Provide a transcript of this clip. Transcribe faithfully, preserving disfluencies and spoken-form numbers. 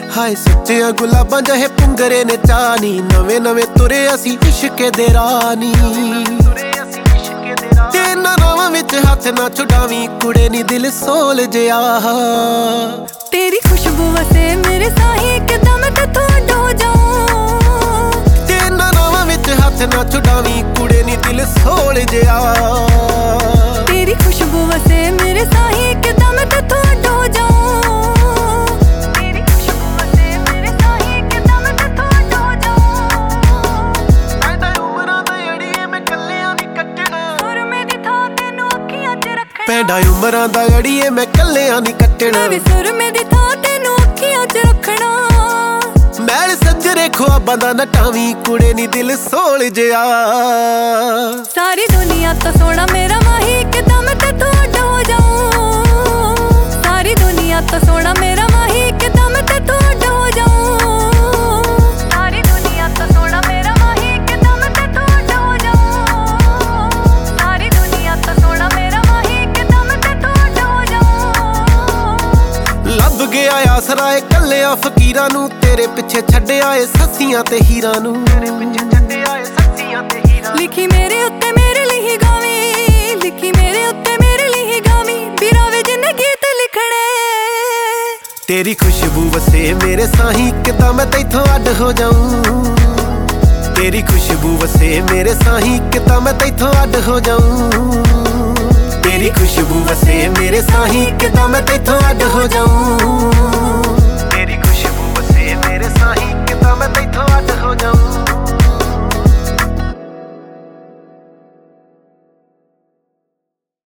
हाय सच्चियां गुलाबां जहे पुंगरे ने चानी, नवे नवे तुरे असी इश्के दे रानी। ते इन्हां नावां विच हथ ना छुड़ावी कुड़े नी दिल सोल जिया। तेरी खुशबू वसे मेरे साही किदां मैं तेथों अड्ड हो जाऊं। ते इन्हां नावां विच हथ ना छुड़ावी कुड़े नी दिल सोल जिया। तेरी खुशबू वसे मेरे साही किदां मैं तेथों अड्ड हो जाऊं। तेरी खुशबू वसे मेरे साही किदां मैं तेथों अड्ड हो जाऊं। पैंदा उमरां दा अड़िए मैं कल्लियां नी कट्टना, सुरमे दी थां तैनूं अखियां च रखना। पैंदा उमरां दा अड़िए मैं कल्लियां नी कट्टना, मैं वी सुरमे दी थां तैनूं अखियां च रखना। मैल सजरे ख्वाबां दा नटावी कुड़े नी दिल सोल जिया। सारी दुनिया तो सोना मेरा माही किदां मैं तेथों अड्ड हो जाऊं। सारी दुनिया तो सोना मेरा माही किदां मैं तेथों अड्ड हो जाऊं। सारी दुनिया तो सोना मेरा माही किदां मैं तेथों अड्ड हो जाऊं। सारी दुनिया तो सोना मेरा माही किदां मैं तेथों अड्ड हो जाऊं। ਲੱਭ ਗਿਆ ਆਸਰਾ ਏ ਕੱਲਿਆਂ ਫਕੀਰਾਂ ਨੂੰ, ਤੇਰੇ ਪਿੱਛੇ ਛੱਡਿਆ ਏ ਸੱਸੀਆਂ ਤੇ ਹੀਰਾਂ ਨੂੰ। ਤੇਰੇ ਪਿੱਛੇ ਛੱਡਿਆ ਏ ਸੱਸੀਆਂ ਤੇ ਹੀਰਾਂ। ਲਿਖੀ ਮੇਰੇ ਉੱਤੇ ਮੇਰੇ ਲਈ ਹੀ ਗਾਵੀਂ, ਲਿਖੀ ਮੇਰੇ ਉੱਤੇ ਮੇਰੇ ਲਈ ਹੀ ਗਾਵੀਂ, ਬਿਰਾਵੇ ਜਿੰਨੇ ਗੀਤ ਲਿਖਣੇ। ਤੇਰੀ ਖੁਸ਼ਬੂ ਵਸੇ ਮੇਰੇ ਸਾਹੀਂ ਕਿਦਾਂ ਮੈਂ ਤੈਥੋਂ ਅੱਡ ਹੋ ਜਾਊਂ। ਤੇਰੀ ਖੁਸ਼ਬੂ ਵਸੇ ਮੇਰੇ ਸਾਹੀਂ ਕਿਦਾਂ ਮੈਂ ਤੈਥੋਂ ਅੱਡ ਹੋ ਜਾਊਂ। ਤੇਰੀ ਖੁਸ਼ਬੂ ਵਸੇ ਮੇਰੇ ਸਾਹੀਂ ਕਿਦਾਂ ਮੈਂ ਤੈਥੋਂ ਅੱਡ ਹੋ ਜਾਊਂ।